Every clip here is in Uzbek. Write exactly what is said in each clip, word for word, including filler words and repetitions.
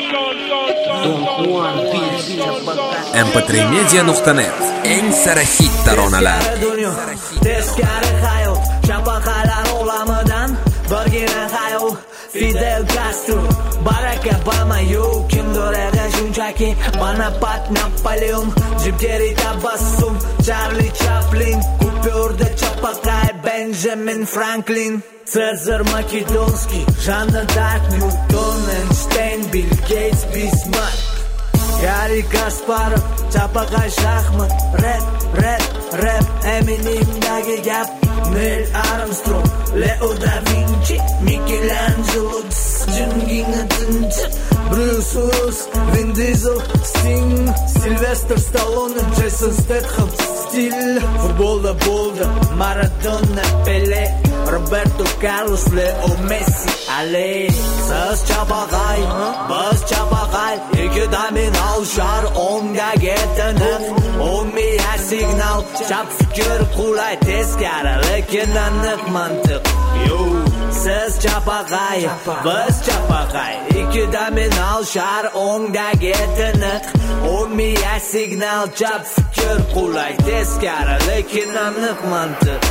em p tre media nuqta net eng sara hit taronalar. Teskari hayot, chapaqaylar olamidan birgina hayot. Fidel Castro, Barack Obama, yo, kimdir edi shunchaki Bonaparte, Napoleon, Jim Carrey, tabassum, Charlie Chaplin, Kupyorda chapaqay, Benjamin Franklin, Cesar Makedonskiy, Jeanne d'Arc, Newton, Einstein, Bill Gates, Bismarck, Garri Kasparov, chapaqay shaxmat, rap, rap, rap, Eminem'dagi gap, Neil Armstrong, Leo da Vinci, Michelangelo, Jungina Tinci, Bruce Willis, Vin Diesel, Sting, Sylvester Stallone, Jason Statham, Stil, futbolda bo'ldi, Maradona, Pele, Roberto Carlos, Leo Messi, Ale, siz chapaqay, biz chapaqay, ikkida men alshar, o'ngga getiniq, o'ngmiya signal, chap fikr qulay, teskari, lekin aniq mantiq. Yo, siz chapaqay, biz chapaqay, ikkida men alshar, o'ngga getiniq, o'ngmiya signal, chap fikr qulay, teskari, lekin aniq mantiq.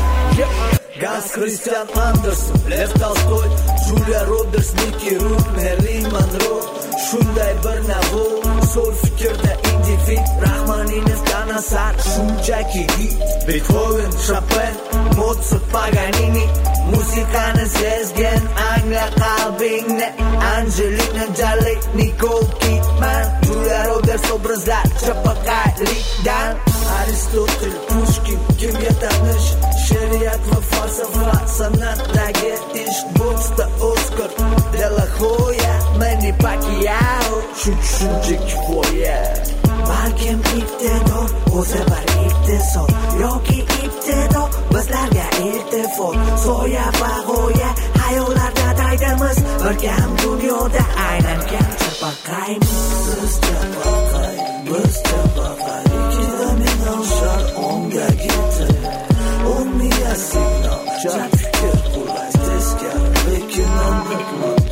Gans Christian Andersen, Lev Tolstoy, Julia Roberts, Mickey Rourke, Marilyn Monroe, shunday bir navo, so'l fikrda individ, Rahmaninevdan asar, shunchaki Beethoven, Chopin, Mozart, Paganini, musiqani sezgin, angla qalbingni, Angelina Jolie, Nicole Kidman, Julia Roberts obrazlar, chapaqaylikdan, Aristotel, Pushkin, kimga tanish, she'riyat va falsafa, san'atdagi ishq, boksda Oscar de la Hoya, Manny Pacquiao, shuncha kifoya. Balkim iqtidor, o'zi bir iqtisod, yoki iqtidor bizlarga iltifot, soya va g'oya, hayollarda daydimiz, birgam dunyoda aylangan chapaqaymiz. Siz chapaqay, biz chapaqay, ikkida men alshar, o'ngga ketib, o'ngmiya signal, chap fikr qulay, teskari, lekin aniq.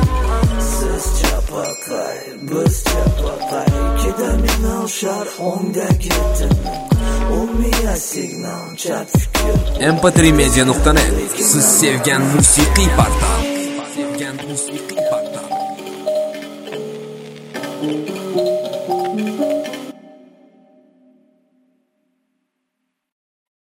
Siz chapaqay, biz chapaqay, ikkida men alshar, o'ngga ketib, o'ngmiya signal, chap fikr. em p tre media nuqta net siz sevgan musiqiy portal. Sevgan musiqiy portal.